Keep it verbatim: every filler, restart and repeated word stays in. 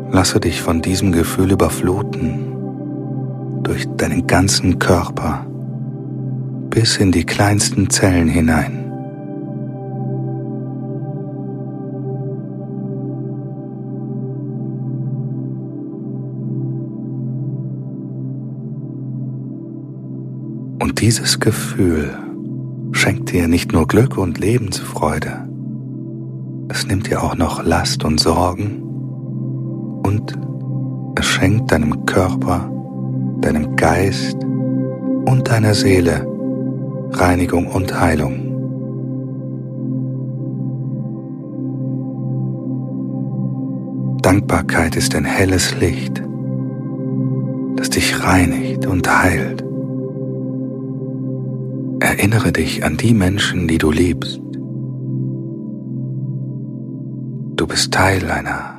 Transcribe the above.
Lasse dich von diesem Gefühl überfluten, durch deinen ganzen Körper, bis in die kleinsten Zellen hinein. Und dieses Gefühl schenkt dir nicht nur Glück und Lebensfreude, es nimmt dir auch noch Last und Sorgen und es schenkt deinem Körper, deinem Geist und deiner Seele Reinigung und Heilung. Dankbarkeit ist ein helles Licht, das dich reinigt und heilt. Erinnere dich an die Menschen, die du liebst. Du bist Teil einer